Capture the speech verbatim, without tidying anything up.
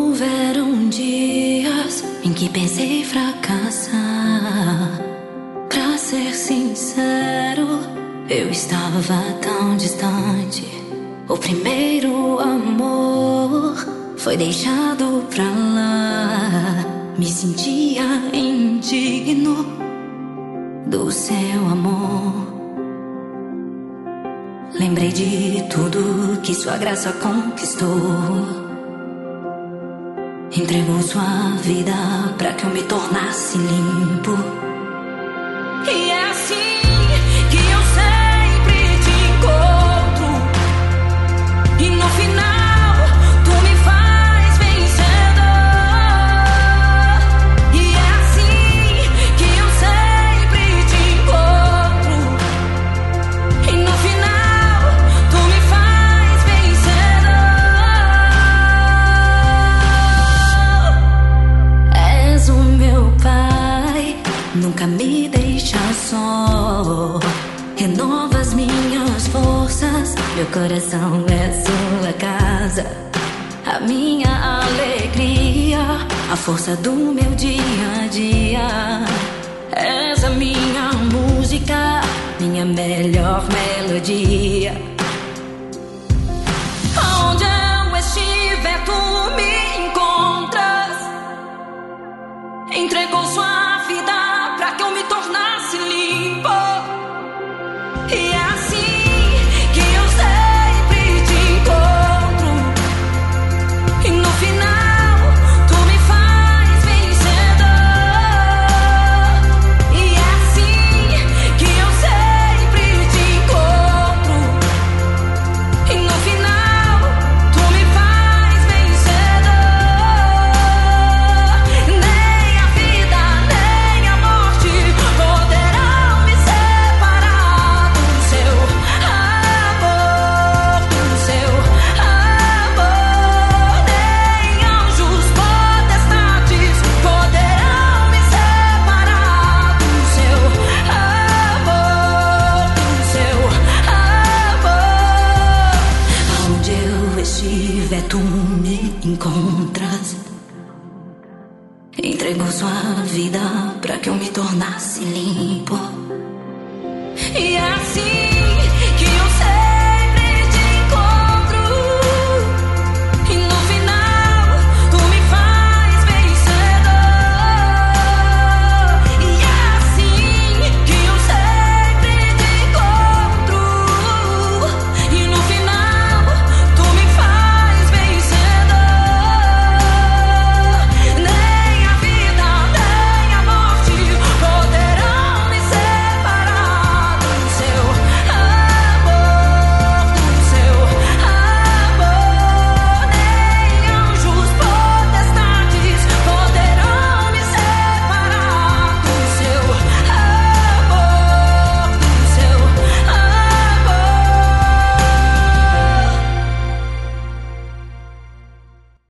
Houveram dias em que pensei fracassar. Pra ser sincero, eu estava tão distante. O primeiro amor foi deixado pra lá. Me sentia indigno do seu amor. Lembrei de tudo que sua graça conquistou. Entregou sua vida pra que eu me tornasse limpo. E é assim que eu sempre te encontro. E no final tu me faz vencedor. E é assim que eu sempre te encontro. E no final tu me faz vencedor. És o meu pai, nunca me deixa só. Renova as minhas forças. Meu coração é sua casa, a minha alegria, a força do meu dia a dia. És a minha música, minha melhor melodia. Onde eu estiver, tu me encontras. Entregou sua vida pra que eu me tornasse limpo. E é assim que eu sempre te encontro. E no final tu me faz vencedor. E é assim que eu sempre te encontro. E no final tu me faz vencedor. Nem a vida, nem a morte poderão me separar do seu amor, do seu amor. Nem anjos potestades poderão me separar do seu amor, do seu amor. Aonde eu estiver, tu me encontras. Entregou sua vida pra que eu me tornasse limpo. E é assim